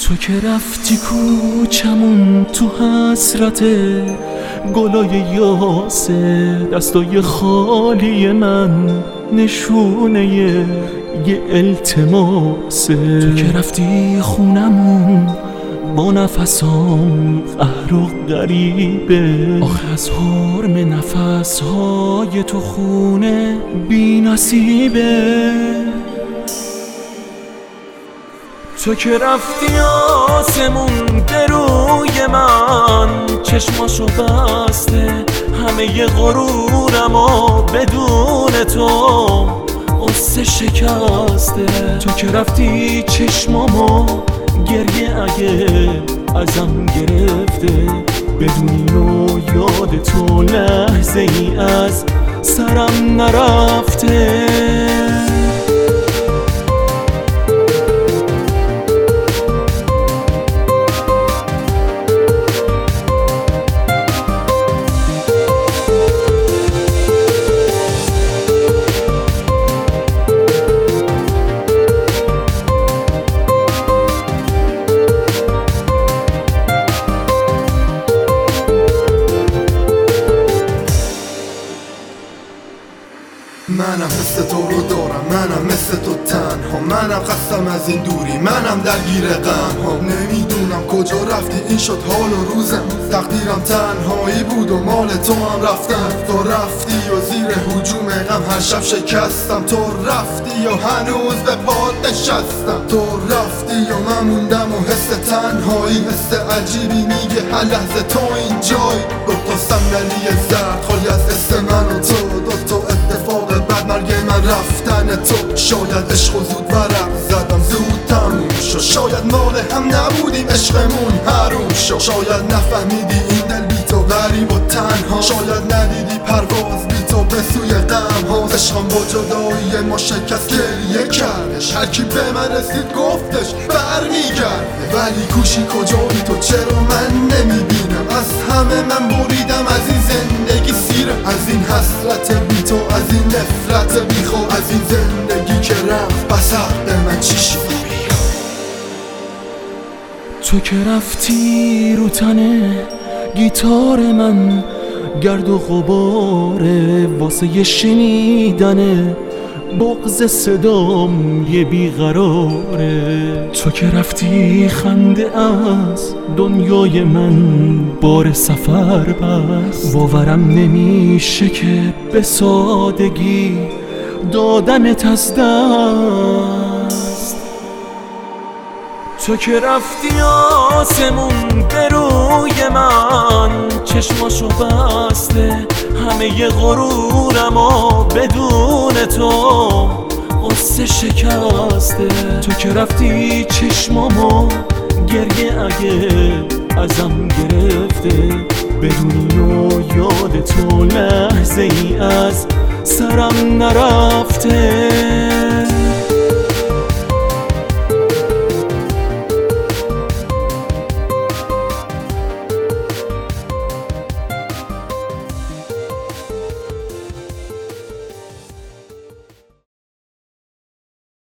تو که رفتی کوچمون تو حسرت گلای یاسه، دستای خالی من نشونه یه التماسه. تو که رفتی خونمون با نفسام قهر و غریبه، آخه از حرم نفسهای تو خونه بی نصیبه. تو که رفتی آسمون به روی من چشماشو بسته، همه ی غرورمو بدون تو قصه شکسته. تو که رفتی چشمامو گریه اگه ازم گرفته، بدونی و یاد تو لحظه ای از سرم نرفته. منم مثل تو رو دارم، منم مثل تو تنها، منم خستم از این دوری، منم درگیر غم ها. نمیدونم کجا رفتی، این شد حال و روزم، تقدیرم تنهایی بود و مال تو هم رفتم. تو رفتی و زیر هجوم غم هر شب شکستم، تو رفتی و هنوز به پات نشستم. تو رفتی و من موندم و حس تنهایی، حس عجیبی میگه هر لحظه تو اینجایی. دوتا صندلی زرد خالی از اسم من و تو، دوتا اتفاق بعد مرگ من رفتن تو. شاید عشق و زود ورق زدم زود تموم شد، شاید مال هم نبودیم عشقمون حروم شد. شاید نفهمیدی این دل بی تو غریب و تنها، شاید ندیدی پرواز بی تو به سوی غم ها. عشقم با جدایی ما شکست گریه کردش، هر کی به من رسید گفتش برمیگرده. ولی کوشی کجایی تو، چرا من نمیبینم؟ از همه من بریدم از این زندگی سیرم، از این حسرت بی تو، از این نفرت بی خواب، از این زندگی که رفت بس حق من چی شد؟ تو که رفتی رو تنه گیتار من گرد و غباره، واسه یه شنیدن بغض صدام یه بیقراره. تو که رفتی خنده از دنیای من بار سفر بست، باورم نمیشه که به سادگی دادنت از دست. تو که رفتی آسمون به روی من چشماشو بسته، همه ی غرورمو بدون تو قصه شکسته. تو که رفتی چشمامو گریه اگه ازم گرفته، بدونی و یاد تو لحظه ای از سرم نرفته.